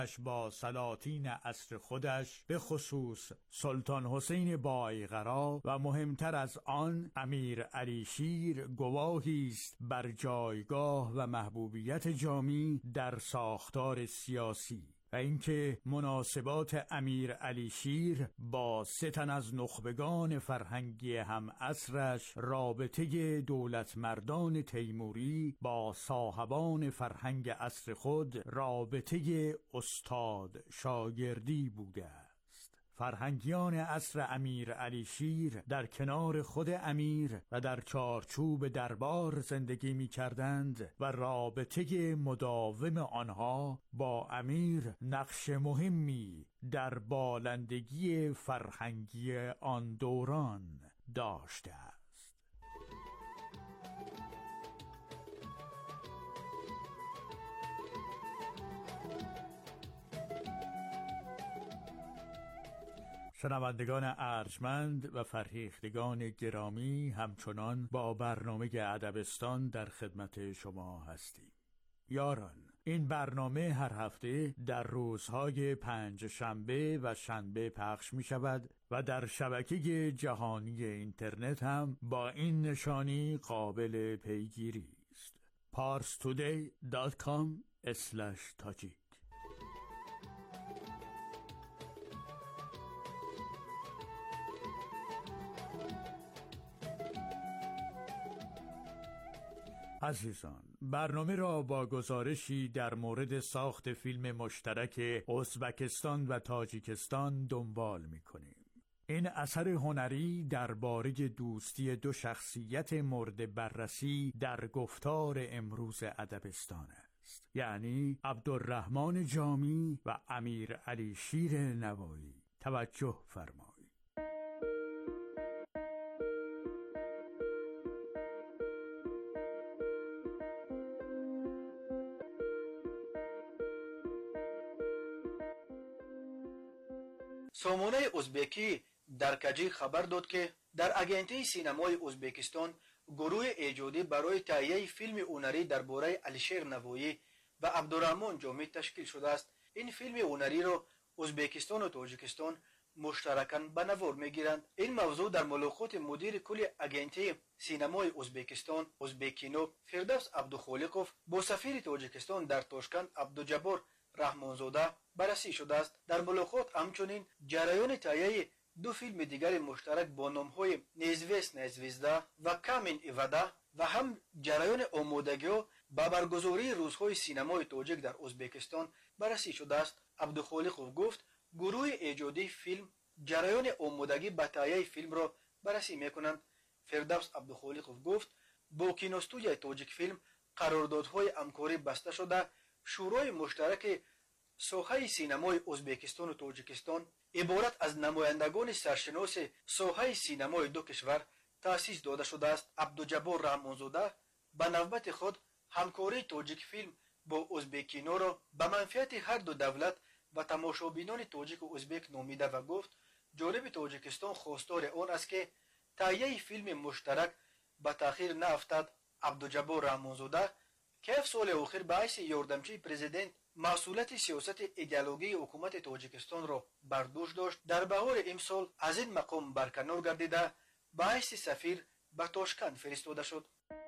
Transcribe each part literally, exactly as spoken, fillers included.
با سلاطین عصر خودش به خصوص سلطان حسین بایقرا و مهمتر از آن امیر علی شیر گواهی است بر جایگاه و محبوبیت جامی در ساختار سیاسی و اینکه مناسبات امیر علی شیر با سه تن از نخبگان فرهنگی هم عصرش رابطه دولت مردان تیموری با صاحبان فرهنگ عصر خود رابطه استاد شاگردی بوده است. فرهنگیان عصر امیر علی شیر در کنار خود امیر و در چارچوب دربار زندگی می کردند و رابطه مداوم آنها با امیر نقش مهمی در بالندگی فرهنگی آن دوران داشته است. شنوندگان ارجمند و فرهیختگان گرامی، همچنان با برنامه ادبستان در خدمت شما هستیم. یاران، این برنامه هر هفته در روزهای پنج شنبه و شنبه پخش می شود و در شبکه جهانی اینترنت هم با این نشانی قابل پیگیری است: پارس تودی دات کام اسلش تاجیک. عزیزان، برنامه را با گزارشی در مورد ساخت فیلم مشترک ازبکستان و تاجیکستان دنبال می‌کنیم. این اثر هنری درباره دوستی دو شخصیت مورد بررسی در گفتار امروز ادبستان است، یعنی عبدالرحمن جامی و امیر علی شیر نوایی. توجه فرمایید. سامانه ازبکی در کجی خبر داد که در اگنته سینمای ازبکستان گروه ایجادی برای تهیه فیلم هنری درباره علیشیر نوایی و عبدالرحمن جامی تشکیل شده است. این فیلم هنری را ازبکستان و تاجیکستان مشترکاً به نوار میگیرند. این موضوع در ملاقات مدیر کل اگنته سینمای ازبکستان ازبکینو فردوس عبدخالقوف با سفیر تاجیکستان در تاشکند عبدالجبار رحمانزاده بررسی شده است. در ملاقات همچنین جریان تهیه دو فیلم دیگر مشترک با نام‌های نیزویس نیزویزده و کامین ایوده و هم جریان آمادگی به برگزاری روزهای سینمای تاجیک در ازبکستان بررسی شده است. عبدخالقوف گفت گروه ایجادی فیلم جریان آمادگی به تهیه فیلم را بررسی میکنند. فردوس عبدخالقوف گفت با کینوستودیوی تاجیک فیلم قراردادهای همکاری بسته شده. شورای مشترک ساحه سینمای ازبکستان و تاجیکستان عبارت از نمایندگان سرشناس ساحه سینمای دو کشور تأسیس داده شده است. عبدالجبار رحمانزاده به نوبت خود همکاری تاجیک فیلم با ازبکینو را به منفعت هر دو دولت و تماشابینان تاجیک و ازبک نامیده و گفت جانب تاجیکستان خواستار آن است که تهیه فیلم مشترک به تأخیر نیفتد. عبدالجبار رحمانزاده که سال اخیر به حیث یاردمچی پرزیدنت مسئولیت سیاست ایدئولوژی حکومت تاجیکستان را بر دوش داشت، در بهار امسال از این مقام برکنار گردیده به حیث سفیر به تاشکند فرستاده شد.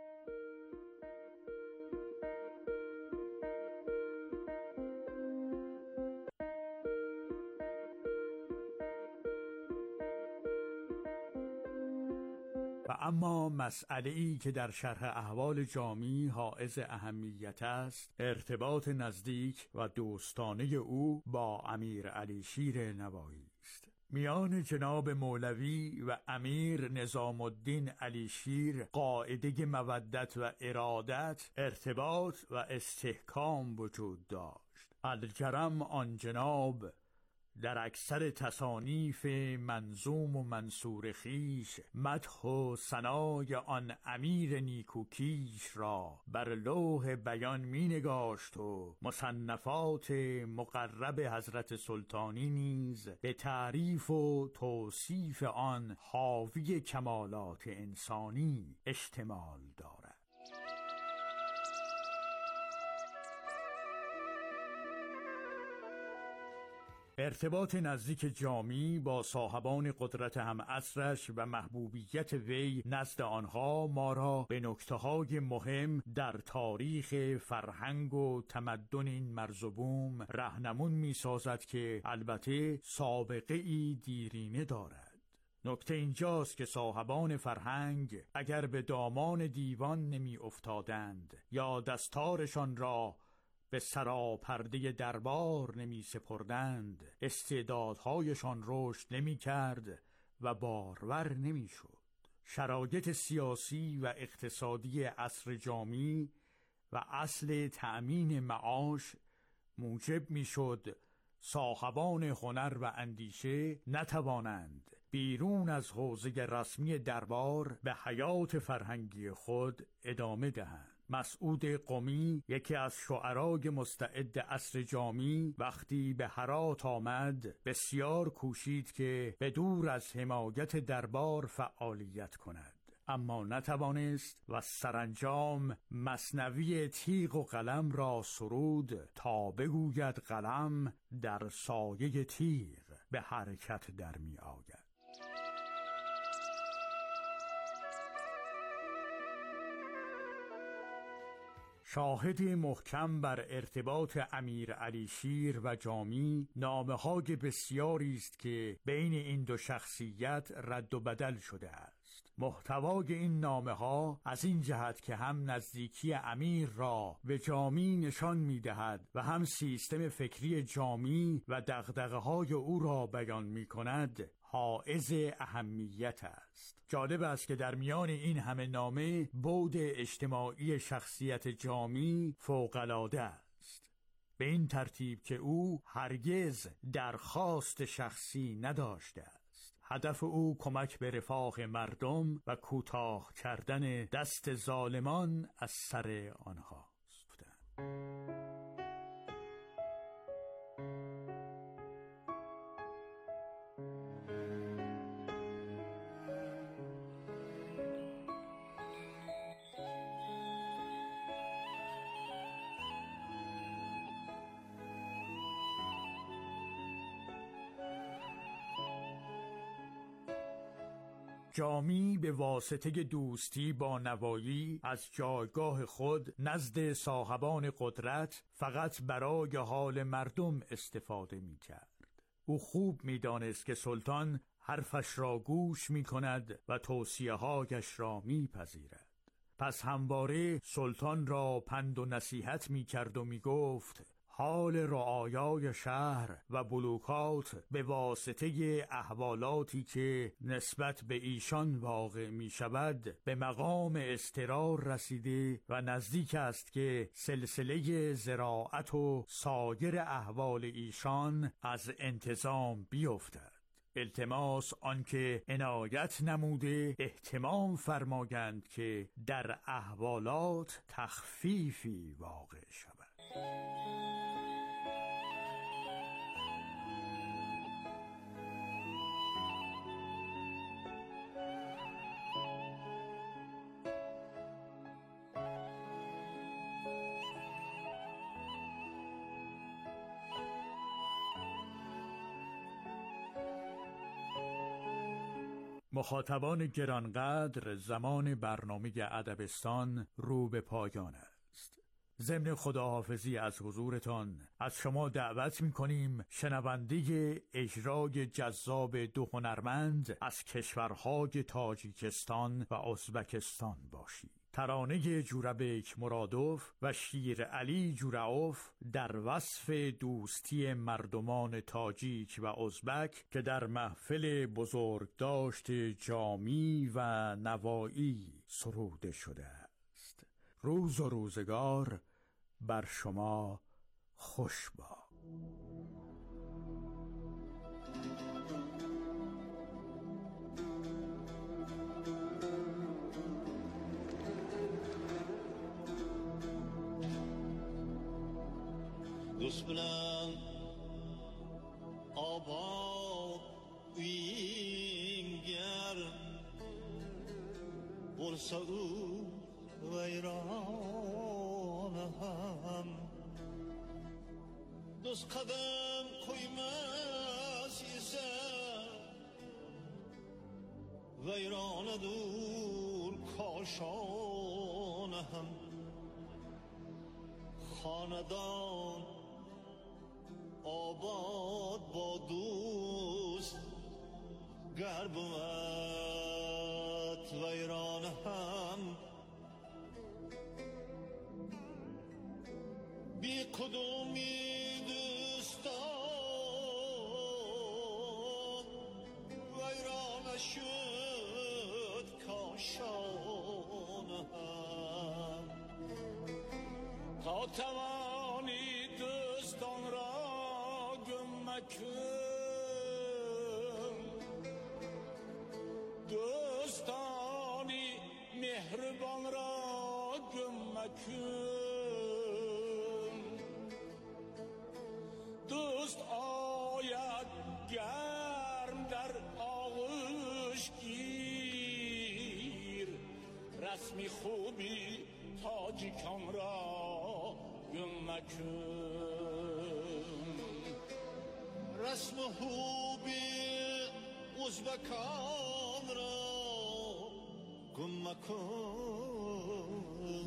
و اما مسئله‌ای که در شرح احوال جامی حائز اهمیت است، ارتباط نزدیک و دوستانه او با امیر علی شیر نوایی است. میان جناب مولوی و امیر نظام الدین علی شیر قاعده مودت و ارادت، ارتباط و استحکام وجود داشت. الکرم آن جناب در اکثر تصانیف منظوم و منصور خیش مدح و ثنای آن امیر نیکوکیش را بر لوح بیان می نگاشت و مصنفات مقرب حضرت سلطانی نیز به تعریف و توصیف آن حاوی کمالات انسانی اشتمال دارد. ارتباط نزدیک جامی با صاحبان قدرت هم عصرش و محبوبیت وی نزد آنها ما را به نکته‌های مهم در تاریخ فرهنگ و تمدن این مرز و بوم راهنمون می‌سازد که البته سابقه ای دیرینه دارد. نکته اینجاست که صاحبان فرهنگ اگر به دامان دیوان نمی افتادند یا دستارشان را به سراپرده دربار نمی سپردند، استعدادهایشان رشد نمی کرد و بارور نمی شد. شرایط سیاسی و اقتصادی عصر جامی و اصل تأمین معاش موجب می شد صاحبان هنر و اندیشه نتوانند بیرون از حوزه رسمی دربار به حیات فرهنگی خود ادامه دهند. مسعود قمی، یکی از شعرای مستعد عصر جامی، وقتی به هرات آمد بسیار کوشید که به دور از حمایت دربار فعالیت کند، اما نتوانست و سرانجام مثنوی تیغ و قلم را سرود تا بگوید قلم در سایه تیغ به حرکت در می آید. شاهد محکم بر ارتباط امیر علی شیر و جامی نامه‌های بسیاری است که بین این دو شخصیت رد و بدل شده است. محتوای این نامه‌ها از این جهت که هم نزدیکی امیر را به جامی نشان می‌دهد و هم سیستم فکری جامی و دغدغه‌های او را بیان می‌کند، حائز اهمیت است. جالب است که در میان این همه نامه بعد اجتماعی شخصیت جامی فوق‌العاده است، به این ترتیب که او هرگز درخواست شخصی نداشته است. هدف او کمک به رفاه مردم و کوتاه کردن دست ظالمان از سر آنهاست. جامی به واسطه دوستی با نوایی از جایگاه خود نزد صاحبان قدرت فقط برای حال مردم استفاده می کرد. او خوب می دانست که سلطان حرفش را گوش می کند و توصیه هایش را می پذیرد. پس همواره سلطان را پند و نصیحت می کرد و می گفت حال رعایای شهر و بلوکات به واسطه احوالاتی که نسبت به ایشان واقع می شود به مقام اضطرار رسیده و نزدیک است که سلسله زراعت و سایر احوال ایشان از انتظام بیفتد. التماس آنکه عنایت نموده اهتمام فرمایند که در احوالات تخفیفی واقع شود. مخاطبان گرانقدر، زمان برنامه ادبستان رو به پایان است. ضمن خداحافظی از حضورتان از شما دعوت می‌کنیم شنونده اجرای جذاب دو هنرمند از کشورهای تاجیکستان و ازبکستان باشید. ترانه جوربک مرادوف و شیر علی جورعوف در وصف دوستی مردمان تاجیک و ازبک که در محفل بزرگداشت جامی و نوایی سروده شده است. روز و روزگار بر شما خوش باد. دوست bilen abad uyingar bolsa u vayron ham Dost qadam qo'ymas esa vayronadur koshona ham xonadon obod bo do'st gar بود ویران هم بی کدومی دوستان ویران شد کاشان هم تا توانی دوستان را گم مکن دوستانی مهربان را گم مکن دوست آید گرم در آغوش گیر رسمی خوبی تاجیکان را گم مکن رسم خوبی ازبکان را گم مکن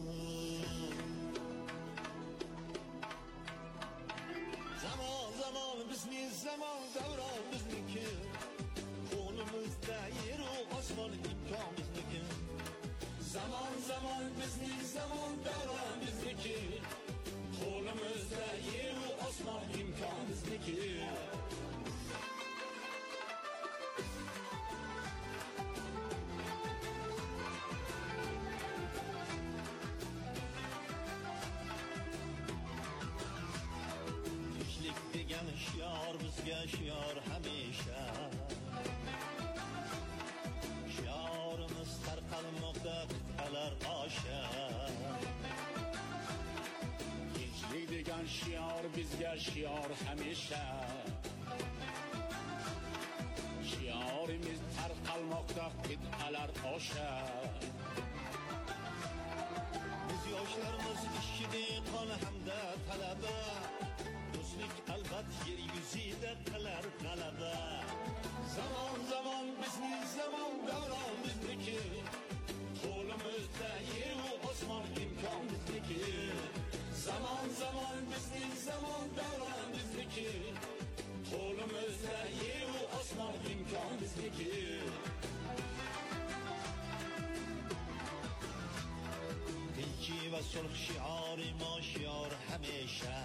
زمان زمان بزنی زمان دوران بزنی که خونمuzda yeru osmon imkon bizni که زمان زمان بزنی زمان دوران بزنی که خونمuzda yeru osmon imkon bizni که degan shior bizga shior hamisha shiorimiz tarqalmoqda qit'alar osha tinchlik degan shior bizga shior hamisha shiorimiz tarqalmoqda qit'alar osha biz yoshlarimiz ishchi qon hamda talaba albat yer yuzida qilar g'alaba zamon zamon bizning zamon davron bizniki qo'limizda yeru osmon imkon bizniki zamon zamon bizning zamon davron bizniki qo'limizda yeru osmon imkon bizniki tinchi va sulh shiori ma shior hamisha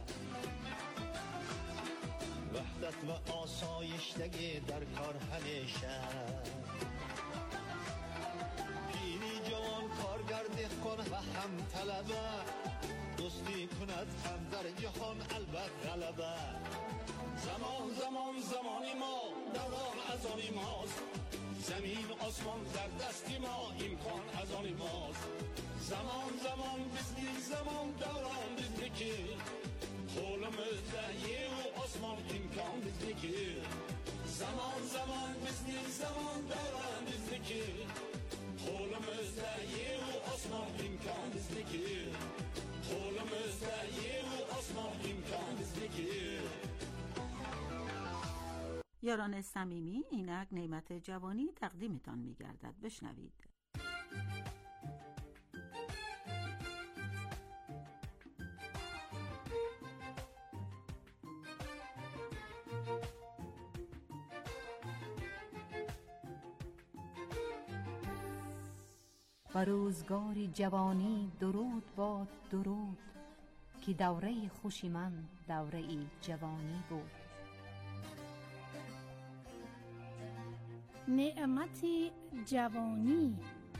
وحدت و آسایشتگی در کار همیشه پیری جوان کارگر دهقان و هم طلبه دوستی کند هم در جهان البته غلبه زمان زمان زمانی ما دوران از آن ماست زمین آسمان در دستی ما امکان از آن ماست زمان زمان بزنی زمان دوران بزنی که qo'limizda yeru osmon imkon bizniki zamon zamon bizning zamon davron bizniki qo'limizda yeru osmon imkon bizniki qo'limizda yeru osmon imkon bizniki یاران صمیمی، اینک نعمت جوانی تقدیمتان می‌گردد. بشنوید. و روزگاری جوانی درود باد درود که دوره خوشی من دوره جوانی بود. نعمت جوانی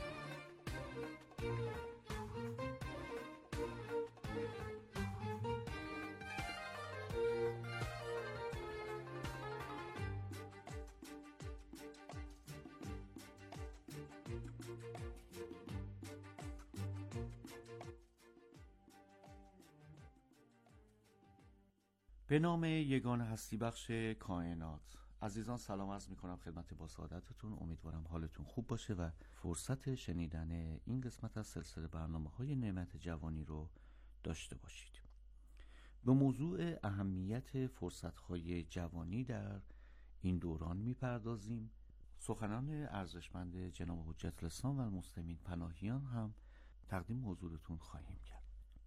به نام یگان هستی بخش کائنات. عزیزان سلام عرض می کنم خدمت با سعادتتون. امیدوارم حالتون خوب باشه و فرصت شنیدن این قسمت از سلسله برنامه های نعمت جوانی رو داشته باشید. به موضوع اهمیت فرصت‌های جوانی در این دوران می‌پردازیم. سخنان ارزشمند جناب حجت الاسلام و المسلمین پناهیان هم تقدیم حضورتون خواهیم کرد.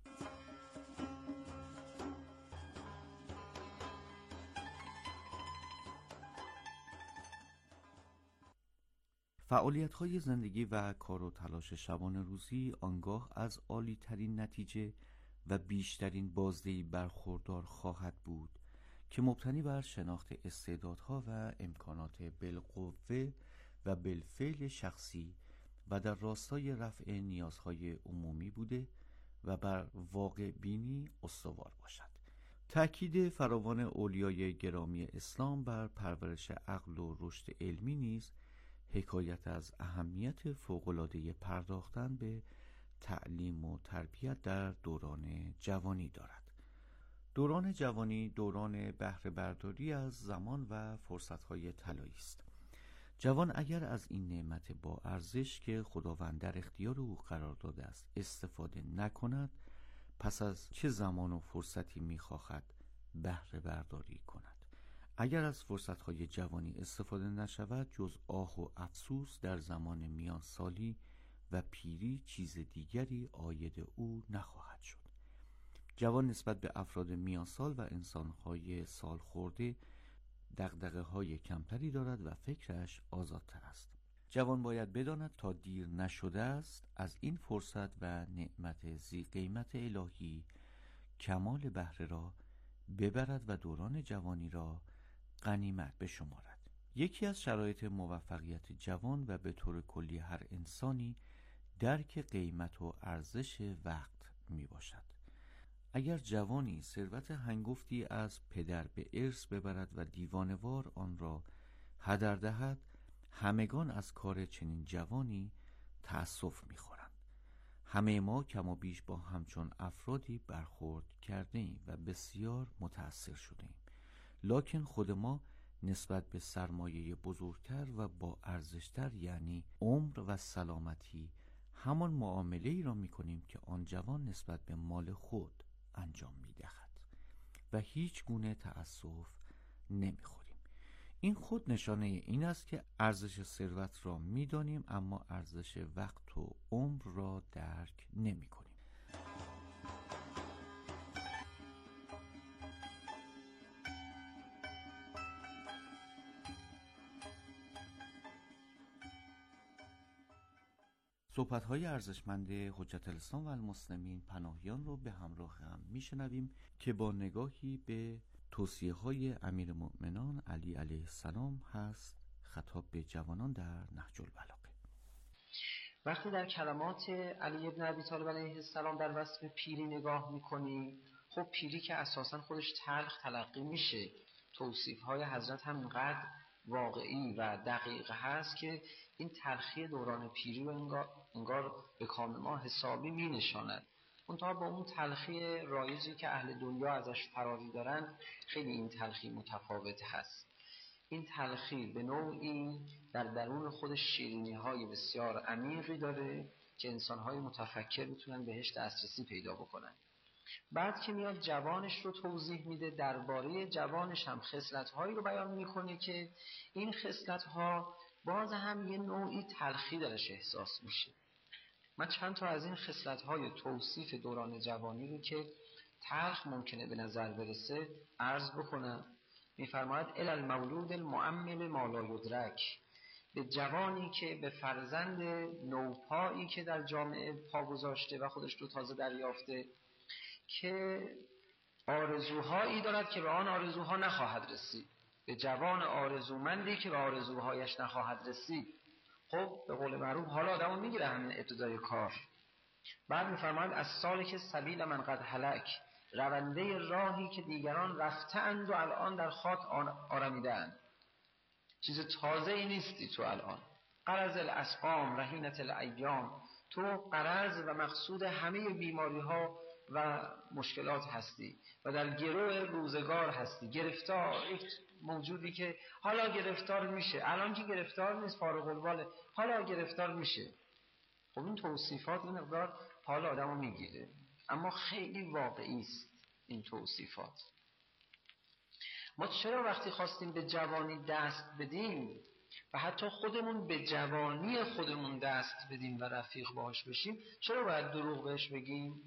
فعالیت‌های زندگی و کار و تلاش شبانه روزی آنگاه از عالی‌ترین نتیجه و بیشترین بازدهی برخوردار خواهد بود که مبتنی بر شناخت استعدادها و امکانات بالقوه و بالفعل شخصی و در راستای رفع نیازهای عمومی بوده و بر واقع بینی استوار باشد. تأکید فراوان اولیای گرامی اسلام بر پرورش عقل و رشد علمی نیز حکایت از اهمیت فوق‌العاده پرداختن به تعلیم و تربیت در دوران جوانی دارد. دوران جوانی دوران بهره برداری از زمان و فرصت‌های طلایی است. جوان اگر از این نعمت با ارزش که خداوند در اختیار او قرار داده است استفاده نکند، پس از چه زمان و فرصتی می‌خواهد بهره برداری کند؟ اگر از فرصت‌های جوانی استفاده نشود، جز آه و افسوس در زمان میان سالی و پیری چیز دیگری عاید او نخواهد شد. جوان نسبت به افراد میان سال و انسان‌های سال خورده دغدغه‌های کمتری دارد و فکرش آزادتر است. جوان باید بداند تا دیر نشده است از این فرصت و نعمت ذی قیمت الهی کمال بهره را ببرد و دوران جوانی را غنیمت بشمارد. یکی از شرایط موفقیت جوان و به طور کلی هر انسانی درک قیمت و ارزش وقت می باشد. اگر جوانی ثروت هنگفتی از پدر به ارث ببرد و دیوانوار آن را هدر دهد، همگان از کار چنین جوانی تأسف می خورند. همه ما کم و بیش با همچون افرادی برخورد کرده ایم و بسیار متأثر شده ایم. لکن خود ما نسبت به سرمایه بزرگتر و با ارزشتر یعنی عمر و سلامتی همان معامله ای را می کنیم که آن جوان نسبت به مال خود انجام می دهد و هیچ گونه تأسف نمی خوریم. این خود نشانه این است که ارزش ثروت را می دانیم اما ارزش وقت و عمر را درک نمی کنیم. صحبت‌های ارزشمند حجت الاسلام و المسلمین پناهیان رو به همراه هم میشنویم که با نگاهی به توصیه‌های امیر المؤمنان علی علیه السلام هست خطاب به جوانان در نهج البلاغه. وقتی در کلمات علی ابن ابی طالب علیه السلام در وصف پیری نگاه می‌کنیم، خب پیری که اساساً خودش تلخ تلقی میشه، توصیف‌های حضرت هم اینقدر واقعی و دقیق هست که این تلخی دوران پیری رو انگار, انگار به کام ما حسابی می نشاند. منتها با اون تلخی رایجی که اهل دنیا ازش فراری دارن خیلی این تلخی متفاوت هست. این تلخی به نوعی در درون خودش شیرینی های بسیار عمیقی داره که انسان های متفکر بتونن بهش دسترسی پیدا بکنن. بعد که میاد جوانش رو توضیح میده، درباره جوانش هم خصلت‌هایی رو بیان میکنه که این خصلت‌ها باز هم یه نوعی تلخی درش احساس میشه. من چند تا از این خصلت‌های توصیف دوران جوانی رو که تلخ ممکنه به نظر برسه عرض بکنم. میفرماید الی المولود المؤمل ما لا یدرک، به جوانی که به فرزند نوپایی که در جامعه پا گذاشته و خودش رو تازه دریافته که آرزوهایی دارد که به آن آرزوها نخواهد رسید، به جوان آرزومندی که به آرزوهایش نخواهد رسید. خب به قول معروف حالا آدمو میگیره همین ابتدای کار. بعد میفرماید از سالک سبیل من قد هلک، رونده راهی که دیگران رفتند و الان در خاک آرمیدند. چیز تازه ای نیستی تو الان. قرض الاسقام رهینت الایام، تو قرض و مقصود همه بیماری ها و مشکلات هستی و در گروه روزگار هستی، گرفتار، یک موجودی که حالا گرفتار میشه، الان که گرفتار نیست فارغ الباله، حالا گرفتار میشه. خب این توصیفات این مقدار حالا آدمو میگیره، اما خیلی واقعی است. این توصیفات. ما چرا وقتی خواستیم به جوانی دست بدیم و حتی خودمون به جوانی خودمون دست بدیم و رفیق باهاش بشیم، چرا باید دروغ بهش بگیم؟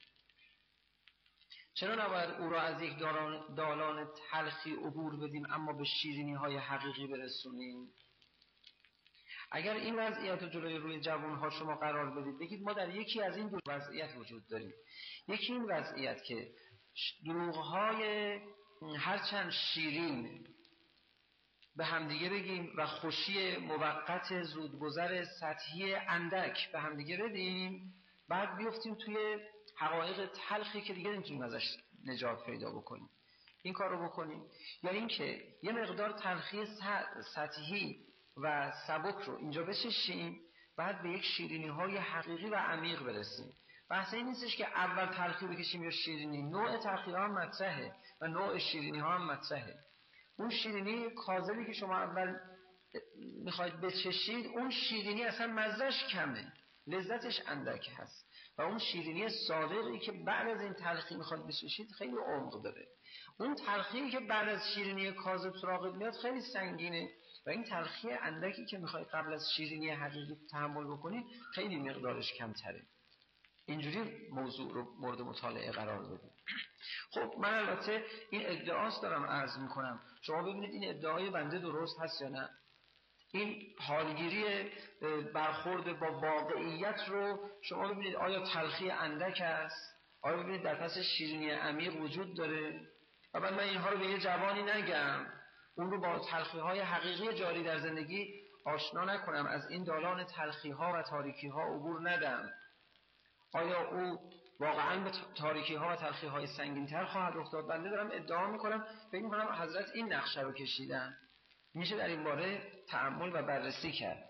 چرا نباید او را از یک دالان, دالان تلخی عبور بدیم اما به شیرینی های حقیقی برسونیم؟ اگر این وضعیت رو جلوی روی جوانها شما قرار بدید، بگید ما در یکی از این دو وضعیت وجود داریم. یکی این وضعیت که دروغ‌های هرچند شیرین به همدیگه بگیم و خوشی موقت زودگذر سطحی اندک به همدیگه بدیم، بعد بیفتیم توی حقایق تلخی که دیگه نمیتونیم ازش نجات پیدا بکنیم. این کار رو بکنیم، یا اینکه یه مقدار تلخی سطحی و سبک رو اینجا بچشیم، بعد به یک شیرینی های حقیقی و عمیق برسیم. بحث این نیستش که اول تلخی بکشیم یا شیرینی، نوع تلخی ها هم مطرحه و نوع شیرینی ها هم مطرحه. اون شیرینی کاذبی که شما اول میخواید بچشید، اون شیرینی اصلا مزهش کمه، لذتش اندک هست، و اون شیرینی صادقی که بعد از این تلخی میخواید بچشید خیلی عمق داره. اون تلخی که بعد از شیرینی کاذب سراغت میاد خیلی سنگینه، و این تلخی اندکی که میخواید قبل از شیرینی حقیقی تحمل بکنید خیلی مقدارش کمتره. اینجوری موضوع رو مورد مطالعه قرار بدید. خب من البته این ادعاست دارم عرض میکنم، شما ببینید این ادعای بنده درست هست یا نه. این حالگیری برخورد با واقعیت رو شما ببینید آیا تلخی اندک است، آیا ببینید در پس شیرینی عمیق وجود داره. و بعد من اینها رو به یه جوانی نگم، اون رو با تلخی های حقیقی جاری در زندگی آشنا نکنم، از این دالان تلخی ها و تاریکی ها عبور ندم. آیا او واقعا به تاریکی ها و تلخی های سنگین تر خواهد افتاد؟ بنده دارم ادعا میکنم، فکر میکنم حضرت این نقشه رو کشیدن. میشه در این باره تأمل و بررسی کرد.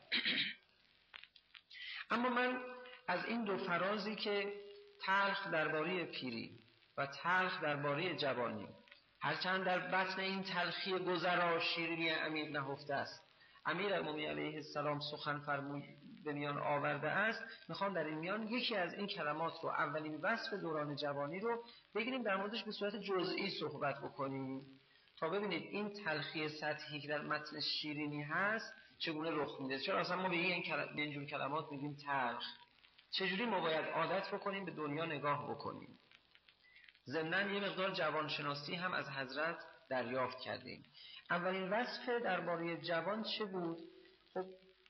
اما من از این دو فرازی که تلخ درباره پیری و تلخ درباره جوانی، هرچند در بطن این تلخی گذرا شیرینی عمیق نهفته است، امیرالمومنین علیه السلام سخن فرمود به میان آورده است، میخوام در این میان یکی از این کلمات رو، اولین وصف دوران جوانی رو بگیریم، در موردش به صورت جزئی صحبت بکنیم تا ببینید این تلخی سطحی که در متن شیرینی هست چگونه رخ میده. چرا اصلا ما به این کلم... به اینجور کلمات میگیم تلخ؟ چجوری ما باید عادت بکنیم به دنیا نگاه بکنیم؟ ضمناً یه مقدار جوانشناسی هم از حضرت دریافت کردیم. اولین وصف درباره جوان چه بود؟ خب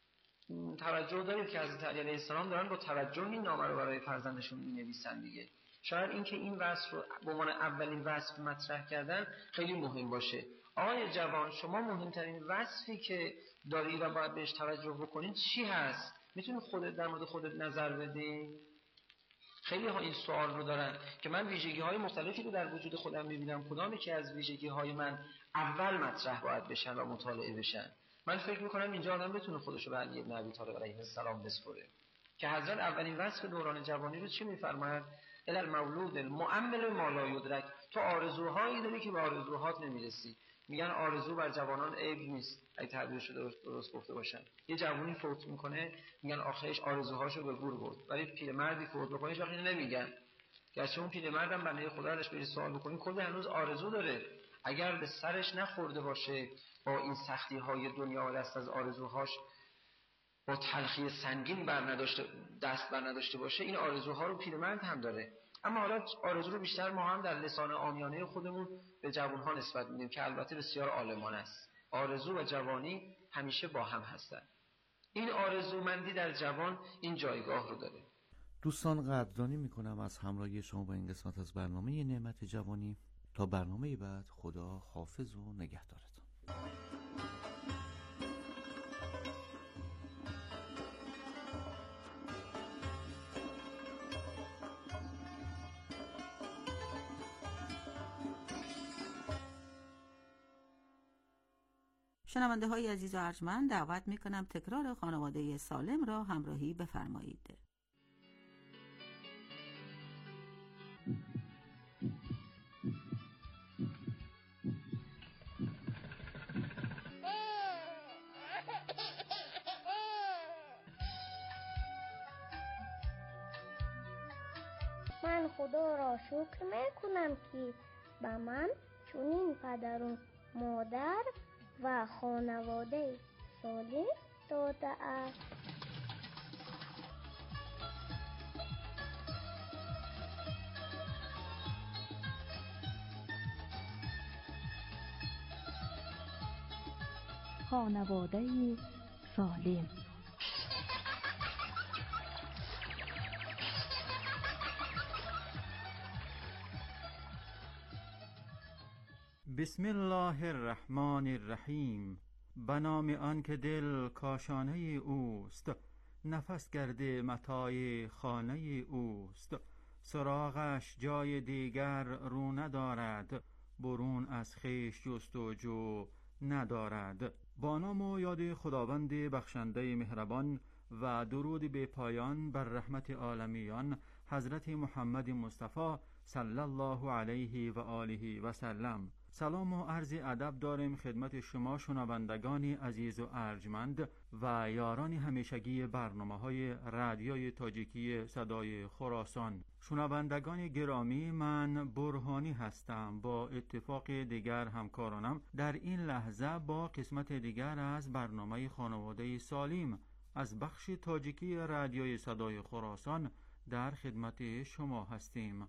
توجه دارید که حضرت علی علیه السلام دارن با توجه این نامه رو برای فرزندشون می‌نویسن دیگه. شاید این که این وصف رو به عنوان اولین وصف مطرح کردن خیلی مهم باشه. آقای جوان، شما مهمترین وصفی که داری و باید بهش توجه بکنید چی هست؟ میتونی خودت در مورد خودت نظر بدی؟ خیلی ها این سوال رو دارن که من ویژگی های مختلفی رو در وجود خودم میبینم، کدامی که از ویژگی های من اول مطرح باید بشن و مطالعه بشن؟ من فکر میکنم اینجا آدم بتونه خودش رو به علی بن ابی طالب علیه السلام بسپره که حضرت اولین وصف دوران جوانی رو چی میفرماید؟ الی المولود المؤمل ما لا یدرک. تو آرزوهایی داری که به آرزوهات نمیرسی. میگن آرزو بر جوانان عیب نیست، اگه تعبیرش رو درست گفته باشن. یه جوانی فوت میکنه میگن آخرش آرزوهاشو به گور برد، ولی پیرمردی فوت بکنه هیچ وقت نمیگن. گرچه اون پیرمردم بنده خدا ازش بری سوال بکنین کلی هنوز آرزو داره، اگر به سرش نخورده باشه با این سختی های دنیا و دست از آرزوهاش با تلخی سنگین بر نداشته دست بر نداشته باشه، این آرزوها رو پیرمرد هم داره. اما حالا آرزو رو بیشتر ما هم در لسان عامیانه خودمون به جوانها نسبت میدیم که البته بسیار عالمانه است. آرزو و جوانی همیشه با هم هستن. این آرزومندی در جوان این جایگاه رو داره. دوستان قدردانی میکنم از همراهی شما با این قسمت از برنامه نعمت جوانی. تا برنامه بعد خدا حافظ و نگهدارتون. شنونده های عزیز و ارجمند، دعوت می کنم تکرار خانواده سالم را همراهی بفرمایید. من خدا را شکر میکنم که به من چنین پدر و مادر و خانواده سالم داده است. خانواده سالم. بسم الله الرحمن الرحیم. به نام آن که دل کاشانه اوست، نفس گرده متاع خانه اوست. سراغش جای دیگر رو ندارد، برون از خویش جستجو ندارد. با نام و یاد خداوند بخشنده مهربان و درود به پایان بر رحمت عالمیان حضرت محمد مصطفی صلی الله علیه و آله و سلم. سلام و عرض ادب داریم خدمت شما شنوندگان عزیز و ارجمند و یاران همیشگی برنامه‌های رادیوی تاجیکی صدای خراسان. شنوندگان گرامی، من برهانی هستم. با اتفاق دیگر همکارانم در این لحظه با قسمت دیگر از برنامه خانواده سالم از بخش تاجیکی رادیوی صدای خراسان در خدمت شما هستیم.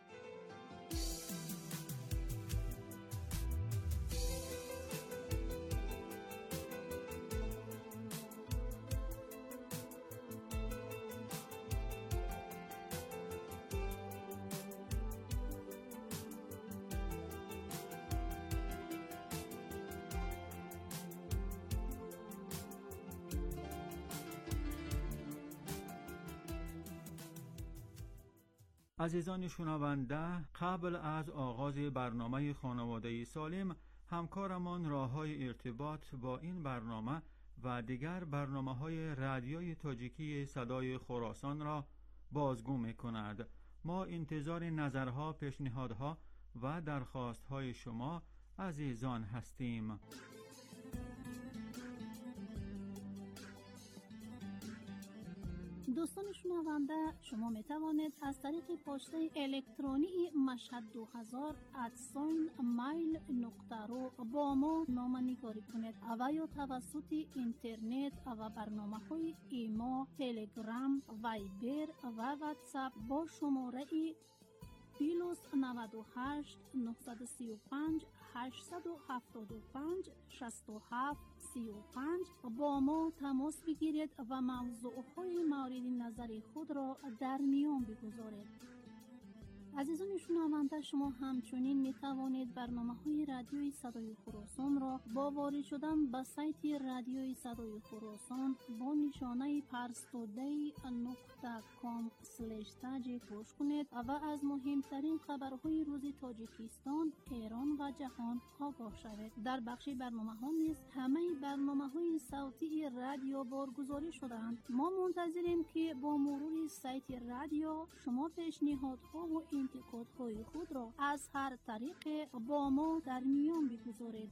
عزیزان شنونده، قبل از آغاز برنامه خانواده سالم همکارمان راه‌های ارتباط با این برنامه و دیگر برنامه‌های رادیوی تاجیکی صدای خراسان را بازگو می‌کند. ما انتظار نظرها، پیشنهادها و درخواست‌های شما عزیزان هستیم. دوستان شنونده، شما می توانید از طریق پسته الکترونی مشهد دو هزار ات ساین مایل نقطه رو با ما نامه‌نگاری کنید و یا توسط اینترنت و برنامه‌های ایما، تلگرام، وایبر و واتساپ با شماره پلاس نود و هشت نهصد و سی و پنج هشتصد و هفتاد و پنج شصت و هفت سی و پنج با ما تماس بگیرید و موضوعهای مورد نظر خود را در میان بگذارید. عزیزان شنونده، شما همچنین می توانید برنامه‌های رادیوی صدای خراسان را با وارد شدن به سایت رادیوی صدای خراسان با نشانه پرستوده نقطه کام اسلش تاج گوش کنید و از مهمترین خبرهای روز تاجیکستان، ایران و جهان آگاه شوید. در بخش برنامه‌ها نیز همه برنامه‌های صوتی رادیو بارگذاری شده‌اند. ما منتظریم که با مرور سایت رادیو شما پیشنهادها و انتقادهای خود را از هر طریق با ما در میان بگذارید.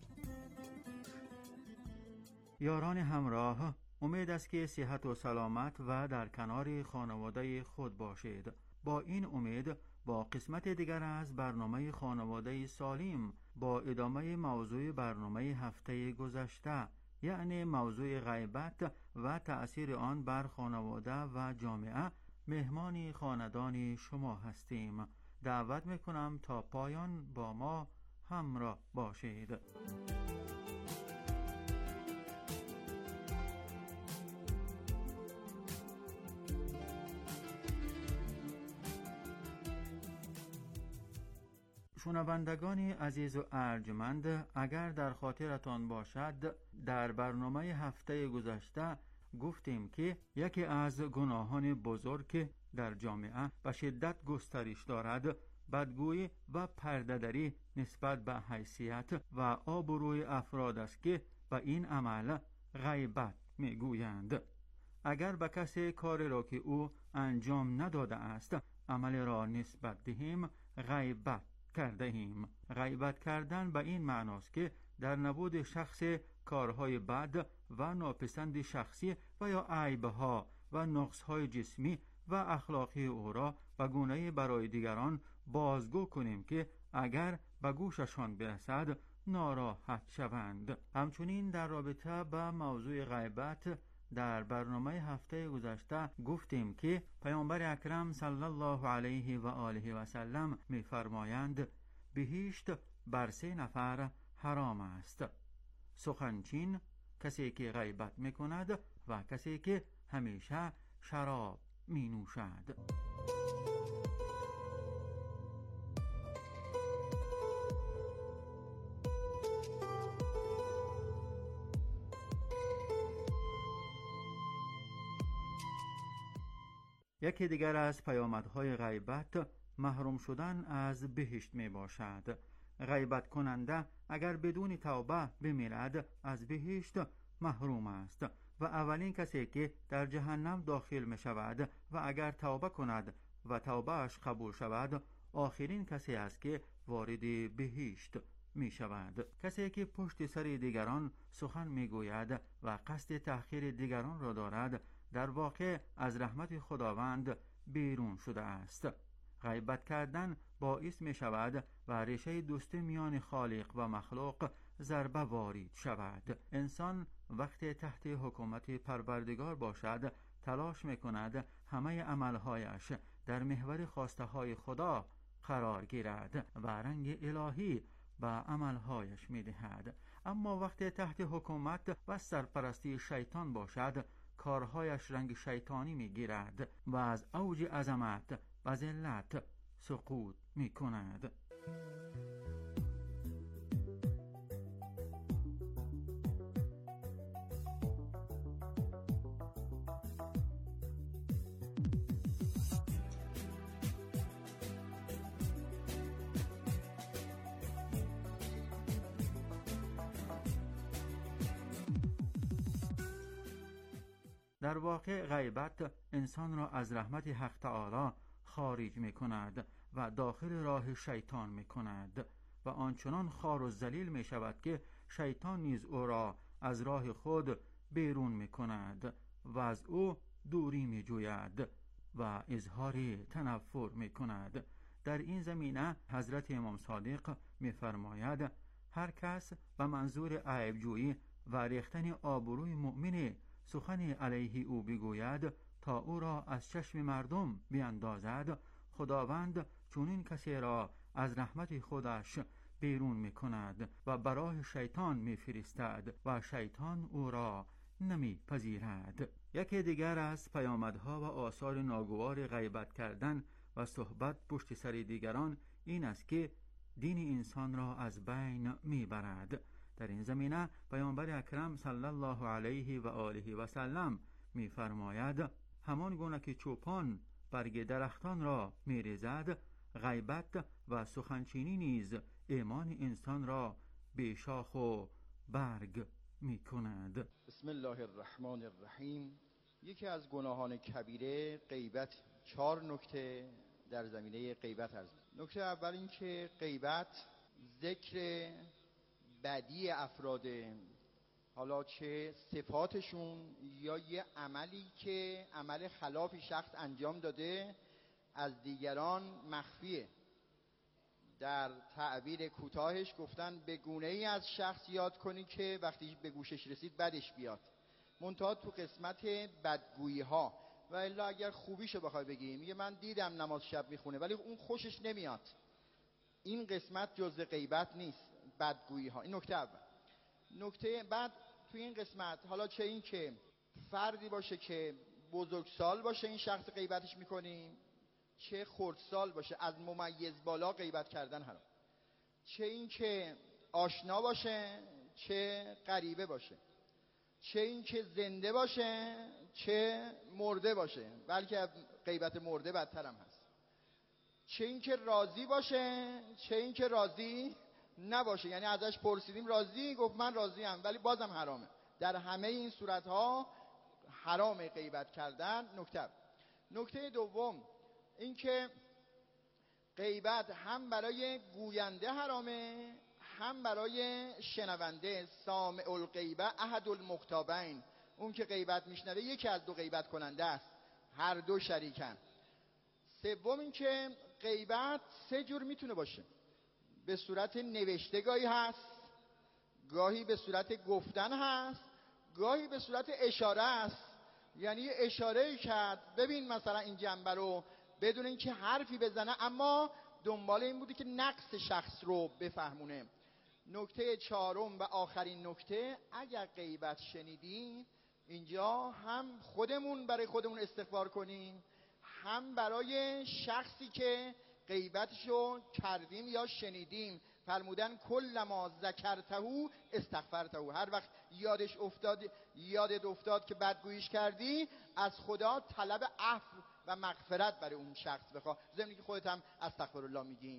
یاران همراه، امید است که صحت و سلامت و در کنار خانواده خود باشید. با این امید با قسمت دیگر از برنامه خانواده سالم با ادامه موضوع برنامه هفته گذشته، یعنی موضوع غیبت و تأثیر آن بر خانواده و جامعه، مهمان خاندان شما هستیم. دعوت میکنم تا پایان با ما همراه باشید. شنوندگان عزیز و ارجمند، اگر در خاطرتان باشد در برنامه هفته گذشته گفتیم که یکی از گناهان بزرگ در جامعه به شدت گسترش دارد بدگویی و پرده‌دری نسبت به حیثیت و آبروی افراد است که به این عمل غیبت میگویند. اگر به کسی کاری را که او انجام نداده است عمل را نسبت دهیم، غیبت کرده ایم. غیبت کردن به این معناست که در نبود شخص کارهای بد و ناپسند شخصی و یا عیبها و نقصهای جسمی و اخلاقی او را به گونه‌ای برای دیگران بازگو کنیم که اگر به گوششان برسد ناراحت شوند. همچنین در رابطه با موضوع غیبت در برنامه هفته گذشته گفتیم که پیامبر اکرم صلی الله علیه و آله و سلم می‌فرمایند بهشت بر سه نفر حرام است: سخنچین، کسی که غیبت می‌کند و کسی که همیشه شراب می‌نوشد. یکی دیگر از پیامدهای غیبت محروم شدن از بهشت می باشد. غیبت کننده اگر بدون توبه بمیرد از بهشت محروم است و اولین کسی که در جهنم داخل می شود و اگر توبه کند و توبهش قبول شود آخرین کسی است که وارد بهشت می شود. کسی که پشت سر دیگران سخن می گوید و قصد تحقیر دیگران را دارد در واقع از رحمت خداوند بیرون شده است. غیبت کردن باعث می شود و ریشه دوستی میان خالق و مخلوق ضربه وارد شود. انسان وقتی تحت حکومت پروردگار باشد تلاش می کند همه عملهایش در محور خواسته های خدا قرار گیرد و رنگ الهی به عملهایش می دهد. اما وقتی تحت حکومت و سرپرستی شیطان باشد کارهایش رنگ شیطانی می گیرد و از اوج عظمت و ذلت سقوط می کند. در واقع غیبت انسان را از رحمت حق تعالی خارج می کند و داخل راه شیطان می کند و آنچنان خوار و ذلیل می شود که شیطان نیز او را از راه خود بیرون می کند و از او دوری می جوید و اظهار تنفر می کند. در این زمینه حضرت امام صادق می فرماید هر کس به منظور عیب‌جویی و ریختن آبروی مؤمن سخن علیه او بگوید تا او را از چشم مردم بیندازد، خداوند چنین کسی را از رحمت خودش بیرون می کند و برای شیطان می فرستد و شیطان او را نمی پذیرد. یکی دیگر از پیامدها و آثار ناگوار غیبت کردن و صحبت پشت سر دیگران این است که دین انسان را از بین می برد. در این زمینه پیامبر اکرم صلی الله علیه و آله و سلم می فرماید همان گونه که چوپان برگ درختان را می ریزد، غیبت و سخنچینی نیز ایمان انسان را به شاخ و برگ می کند. بسم الله الرحمن الرحیم. یکی از گناهان کبیره غیبت. چهار نکته در زمینه غیبت هست. نکته اول این که غیبت ذکر بدی افراد، حالا چه صفاتشون یا یه عملی که عمل خلافی شخص انجام داده از دیگران مخفیه. در تعبیر کوتاهش گفتن به گونه ای از شخص یاد کنی که وقتی به گوشش رسید بدش بیاد، منتها تو قسمت بدگویی ها. و الا اگر خوبیشو بخوای بگیم میگه من دیدم نماز شب میخونه ولی اون خوشش نمیاد، این قسمت جزء غیبت نیست، بدگویی ها. این نکته اول. نکته بعد تو این قسمت حالا چه این که فردی باشه که بزرگسال باشه این شخص غیبتش میکنیم، چه خردسال باشه، از ممیز بالا غیبت کردن حرام، چه این که آشنا باشه چه غریبه باشه، چه این که زنده باشه چه مرده باشه، بلکه غیبت مرده بدتر هم هست، چه این که راضی باشه چه این که راضی نباشه، یعنی ازش پرسیدیم راضی گفت من راضی ام ولی بازم حرامه. در همه این صورتها حرام غیبت کردن. نکته نکته دوم این که غیبت هم برای گوینده حرامه هم برای شنونده. سامع الغیبه احد المغتابین، اون که غیبت میشنوه یکی از دو غیبت کننده است، هر دو شریکن. سوم این که غیبت سه جور میتونه باشه. به صورت نوشته گاهی هست، گاهی به صورت گفتن هست، گاهی به صورت اشاره است. یعنی اشاره کرد ببین مثلا این جنبه رو، بدون اینکه حرفی بزنه، اما دنبال این بوده که نقص شخص رو بفهمونه. نکته چهارم و آخرین نکته، اگر غیبت شنیدین اینجا هم خودمون برای خودمون استغفار کنیم، هم برای شخصی که غیبتشو کردیم یا شنیدیم. فرمودن کل ما ذکرته استغفرته، هر وقت یادش افتاد یادت افتاد که بدگوییش کردی، از خدا طلب عفو و مغفرت برای اون شخص بخواه، ضمن که خودت هم استغفرالله میگی.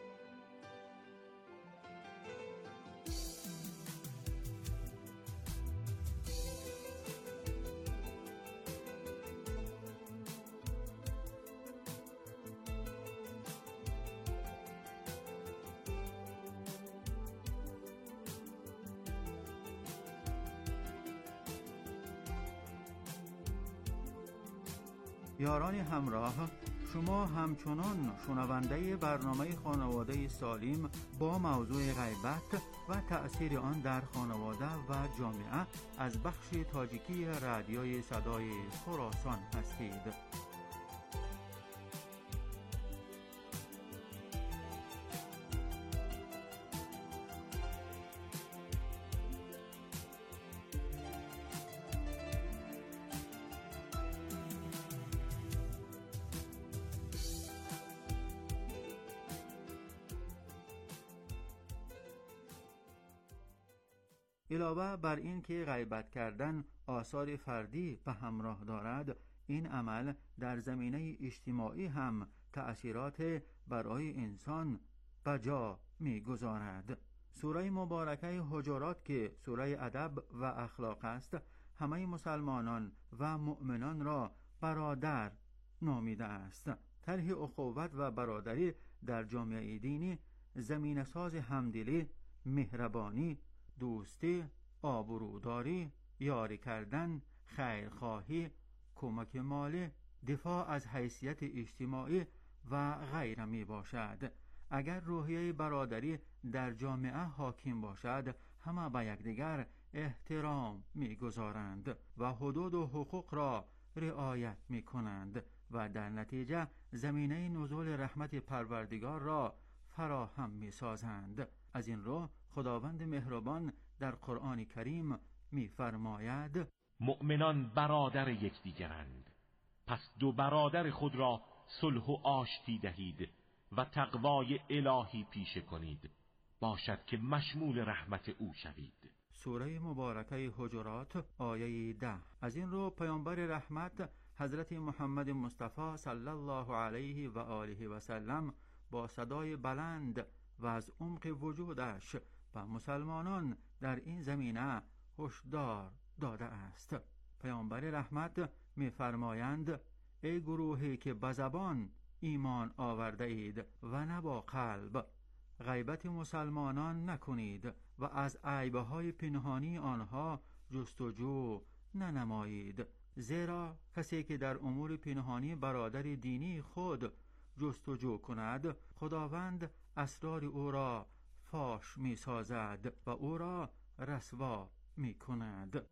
یاران همراه، شما همچنان شنونده برنامه خانواده سالم با موضوع غیبت و تأثیر آن در خانواده و جامعه از بخش تاجیکی رادیوی صدای خراسان هستید. علاوه بر این که غیبت کردن آثار فردی به همراه دارد، این عمل در زمینه اجتماعی هم تأثیرات برای انسان بجا می‌گذارد. سوره مبارکه حجرات که سوره ادب و اخلاق است، همه مسلمانان و مؤمنان را برادر نامیده است. طرح اخوت و برادری در جامعه دینی زمینه ساز همدلی، مهربانی، دوستی، آبروداری، یاری کردن، خیرخواهی، کمک مالی، دفاع از حیثیت اجتماعی و غیره می باشد. اگر روحیه برادری در جامعه حاکم باشد، همه به یکدیگر احترام می گذارند و حدود و حقوق را رعایت می کنند و در نتیجه زمینه نزول رحمت پروردگار را فراهم می سازند. از این رو خداوند مهربان در قرآن کریم می فرماید مؤمنان برادر یکدیگرند، پس دو برادر خود را صلح و آشتی دهید و تقوای الهی پیشه کنید، باشد که مشمول رحمت او شوید. سوره مبارکه حجرات آیه ده. از این رو پیامبر رحمت حضرت محمد مصطفی صلی الله علیه و آله و سلم با صدای بلند و از عمق وجودش و مسلمانان در این زمینه هشدار داده است. پیامبر رحمت می‌فرمایند ای گروهی که به زبان ایمان آورده اید و نه با قلب، غیبت مسلمانان نکنید و از عیب‌های پنهانی آنها جستجو ننمایید، زیرا کسی که در امور پنهانی برادر دینی خود جستجو کند، خداوند اسرار او را فاش می سازد و او را رسوا می کند.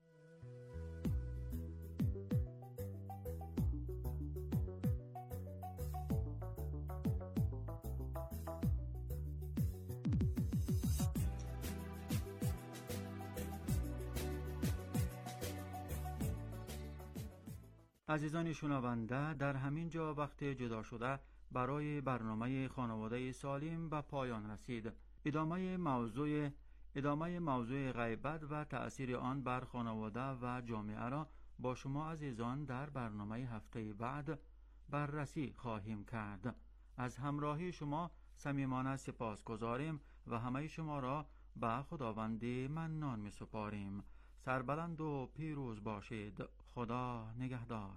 عزیزان شنونده، در همین جا وقت جدا شده برای برنامه خانواده سالم به پایان رسید. ادامه موضوع ادامه موضوع غیبت و تأثیر آن بر خانواده و جامعه را با شما عزیزان در برنامه هفته بعد بررسی خواهیم کرد. از همراهی شما صمیمانه سپاسگزاریم و همه شما را به خداوند منان می سپاریم. سربلند و پیروز باشید. خدا نگهدار.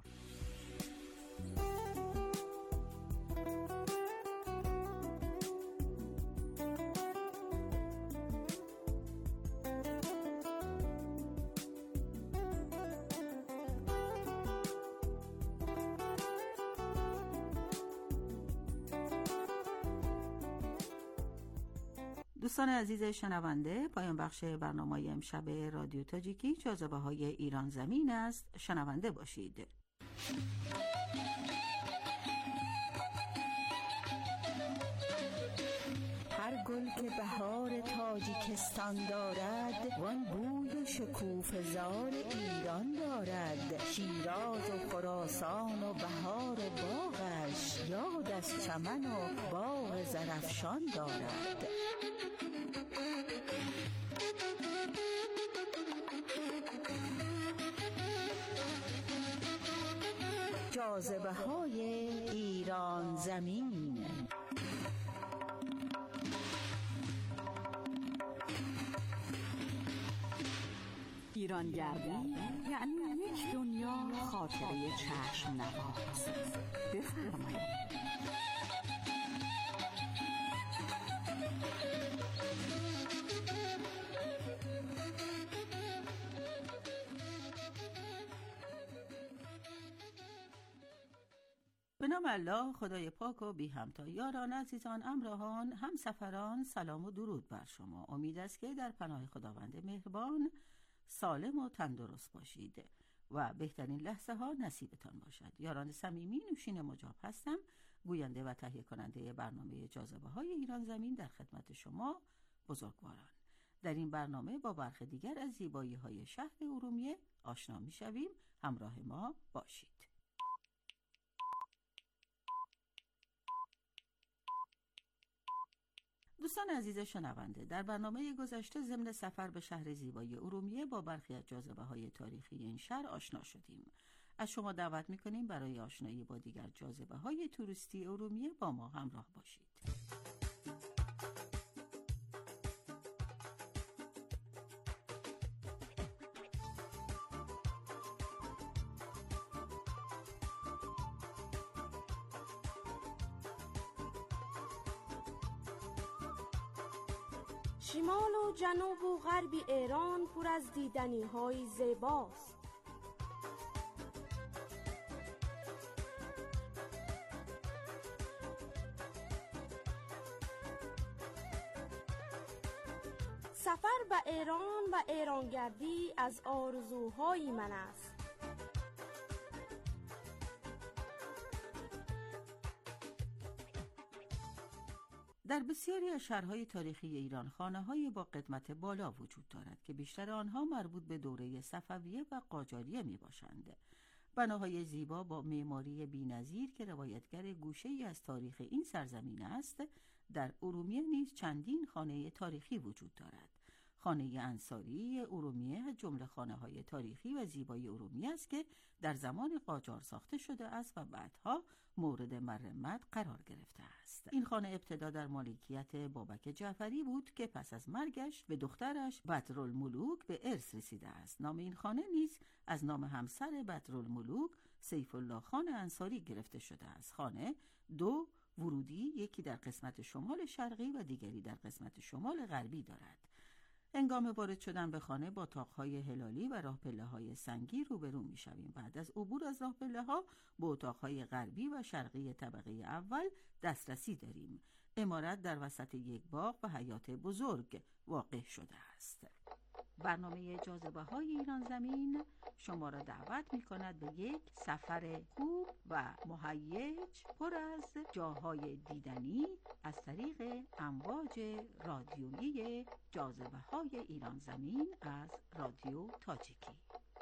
دوستان عزیز شنونده، پایان بخش برنامه امشب رادیو تاجیکی جاذبه های ایران زمین است. شنونده باشید. هر گل که بهار تاجیکستان دارد، وان بوی شکوفه زار ایران دارد. شیراز و خراسان و بهار باغش، یاد از چمن و باغ زرفشان دارد. جاذبه های ایران زمین. ایرانگردی یعنی یک دنیا خاطره چشم نواز. بفرمایید. به نام الله خدای پاک و بی همتا. یاران عزیزان، همراهان، همسفران، سلام و درود بر شما. امید است که در پناه خداوند مهربان سالم و تندرست باشید و بهترین لحظه ها نصیبتان باشد. یاران صمیمی، نوشین مجاب هستم، گوینده و تهیه کننده برنامه جاذبه های ایران زمین در خدمت شما بزرگواران. در این برنامه با برخی دیگر از زیبایی های شهر ارومیه آشنا می شویم. همراه ما باشید. دوستان عزیز شنونده، در برنامه گذشته ضمن سفر به شهر زیبای ارومیه با برخی از جاذبه‌های تاریخی این شهر آشنا شدیم. از شما دعوت می‌کنیم برای آشنایی با دیگر جاذبه‌های توریستی ارومیه با ما همراه باشید. شمال و جنوب و غرب ایران پر از دیدنی های زیباست. سفر به ایران و ایرانگردی از آرزوهای من است. در بسیاری از شهرهای تاریخی ایران خانه‌های با قدمت بالا وجود دارد که بیشتر آنها مربوط به دوره صفویه و قاجاریه می‌باشند. بناهای زیبا با معماری بی‌نظیر که روایتگر گوشه‌ای از تاریخ این سرزمین است، در ارومیه نیز چندین خانه تاریخی وجود دارد. خانه انصاری ارومیه از جمله خانه‌های تاریخی و زیبای ارومیه است که در زمان قاجار ساخته شده است و بعدها مورد مرمت قرار گرفته است. این خانه ابتدا در مالکیت بابک جعفری بود که پس از مرگش به دخترش بدرالملوک به ارث رسیده است. نام این خانه نیز از نام همسر بدرالملوک، سیف الله خان انصاری گرفته شده است. خانه دو ورودی، یکی در قسمت شمال شرقی و دیگری در قسمت شمال غربی دارد. هنگام وارد شدن به خانه با طاق‌های هلالی و راه پله‌های سنگی روبرو می‌شویم. بعد از عبور از راه پله‌ها به اتاق‌های غربی و شرقی طبقه اول دسترسی داریم. عمارت در وسط یک باغ و حیاط بزرگ واقع شده است. برنامه جاذبه‌های ایران زمین شما را دعوت می‌کند به یک سفر خوب و مهیج پر از جاهای دیدنی از طریق امواج رادیویی جاذبه‌های ایران زمین از رادیو تاجیکی.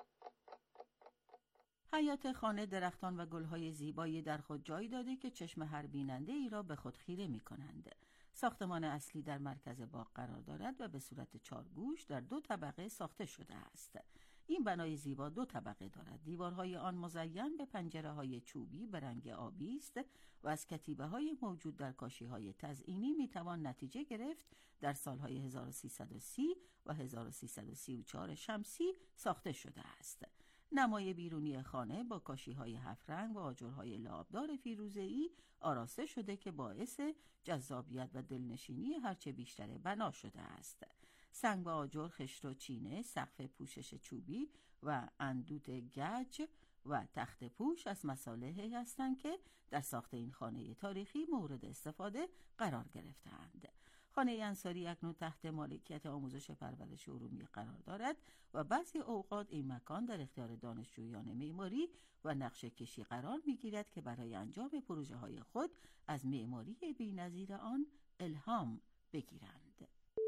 حیاط خانه درختان و گل‌های زیبایی در خود جای داده که چشم هر بیننده ای را به خود خیره می‌کنند. ساختمان اصلی در مرکز باغ قرار دارد و به صورت چارگوش در دو طبقه ساخته شده است. این بنای زیبا دو طبقه دارد. دیوارهای آن مزین به پنجره‌های چوبی به رنگ آبی است و از کتیبه‌های موجود در کاشی‌های تزئینی می‌توان نتیجه گرفت در سال‌های هزار و سیصد و سی و هزار و سیصد و سی و چهار شمسی ساخته شده است. نمای بیرونی خانه با کاشی‌های هفت رنگ و آجرهای لعابدار فیروزه‌ای آراسته شده که باعث جذابیت و دلنشینی هرچه بیشتر بنا شده است. سنگ و آجر، خشت و چینه، سقف پوشش چوبی و اندوت گچ و تخت پوش از مصالحی هستند که در ساخت این خانه تاریخی مورد استفاده قرار گرفتند. خانه انصاری اکنون تحت مالکیت آموزش پرورش ارومیه قرار دارد و بعضی اوقات این مکان در اختیار دانشجویان معماری و نقشه کشی قرار می‌گیرد که برای انجام پروژه‌های خود از معماری بی‌نظیر آن الهام بگیرند.